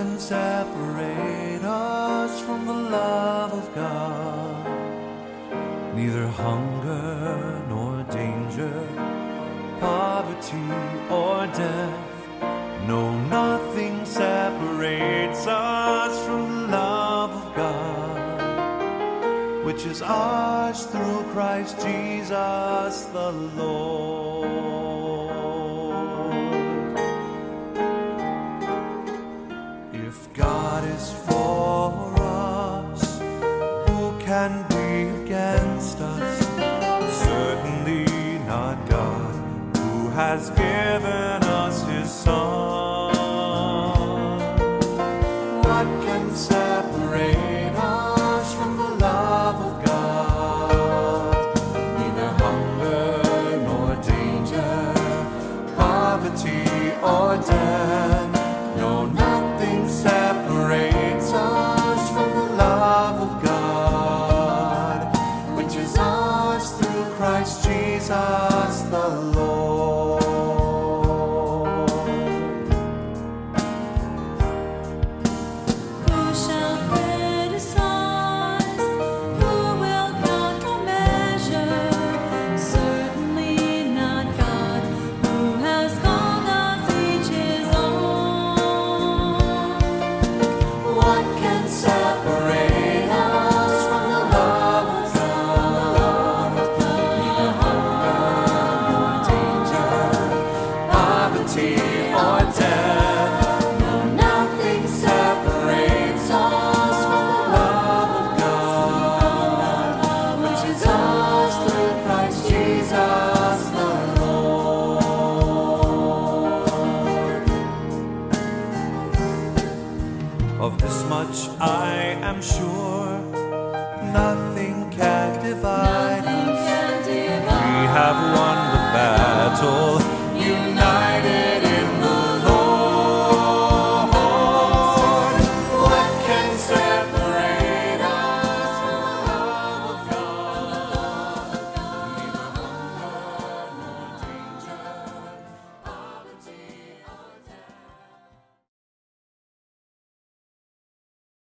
can separate us from the love of God? Neither hunger nor danger, poverty or death. No, nothing separates us from the love of God, which is ours through Christ Jesus the Lord. If God is for us, who can be against us? Certainly not God, who has given us His Son. What can separate us from the love of God? Neither hunger nor danger, poverty or death. No, nothing separates us from the love of God, which is ours through Christ Jesus the Lord. Who shall criticize? Who will count for measure? Certainly not God, who has called us each His own. What can separate us from the love of God? Neither hunger nor danger, poverty or death. No, nothing separates us from the love of God, which is ours through Christ Jesus the Lord. Of this much I am sure, nothing can divide Nothing us. can divide. We have won the battle, united